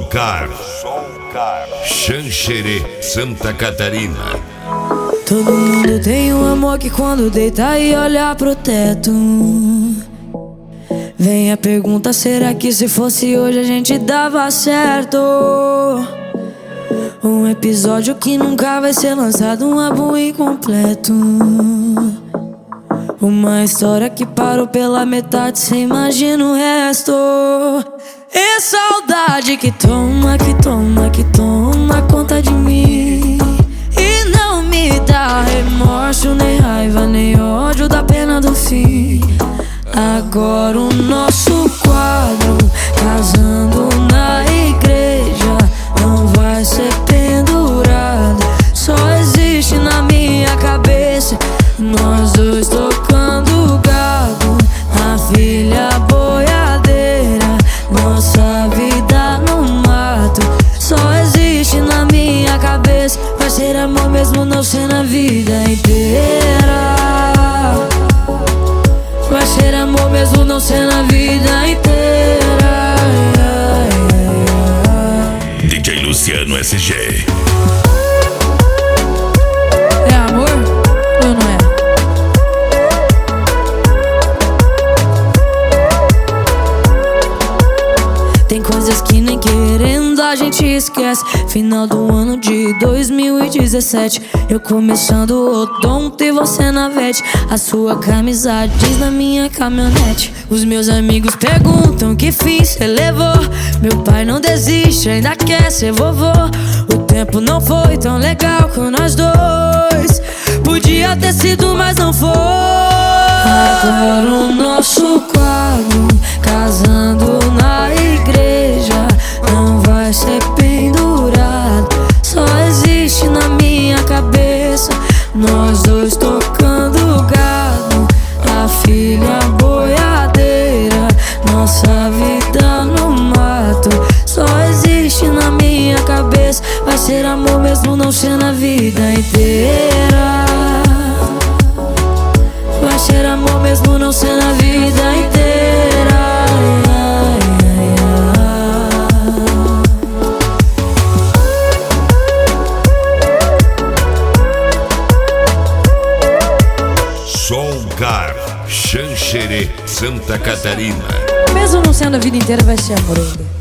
Car, Xanxerê, Santa Catarina. Todo mundo tem um amor que quando deita e olha pro teto, vem a pergunta: será que se fosse hoje a gente dava certo? Um episódio que nunca vai ser lançado, um álbum incompleto, uma história que parou pela metade, cê imagina o resto. E saudade que toma, que toma, que toma conta de mim, e não me dá remorso, nem raiva, nem ódio da pena do fim. Agora o nosso quadro, casando na igreja, não vai ser pendurado, só existe na minha cabeça. Nós dois tocando gado, a filha boiadeira, nossa vida no mato, só existe na minha cabeça. Vai ser amor mesmo não ser na vida inteira, vai ser amor mesmo não ser na vida inteira. DJ Luciano SG. É amor ou não é? Tem coisas que nem querendo a gente esquece. Final do ano de 2017, eu começando o odonto e você na vete. A sua camisa diz na minha caminhonete. Os meus amigos perguntam que fim cê levou. Meu pai não desiste, ainda quer ser vovô. O tempo não foi tão legal com nós dois, podia ter sido, mas não foi. Agora o nosso quadro, casando na igreja, não vai ser pendurado, só existe na minha cabeça. Nós dois tocando gado, a filha boiadeira, nossa vida no mato, só existe na minha cabeça. Vai ser amor mesmo não ser na vida inteira, vai ser amor mesmo não ser na vida inteira. Car, Xanxerê, Santa Catarina. Mesmo não sendo a vida inteira, vai ser amor ainda.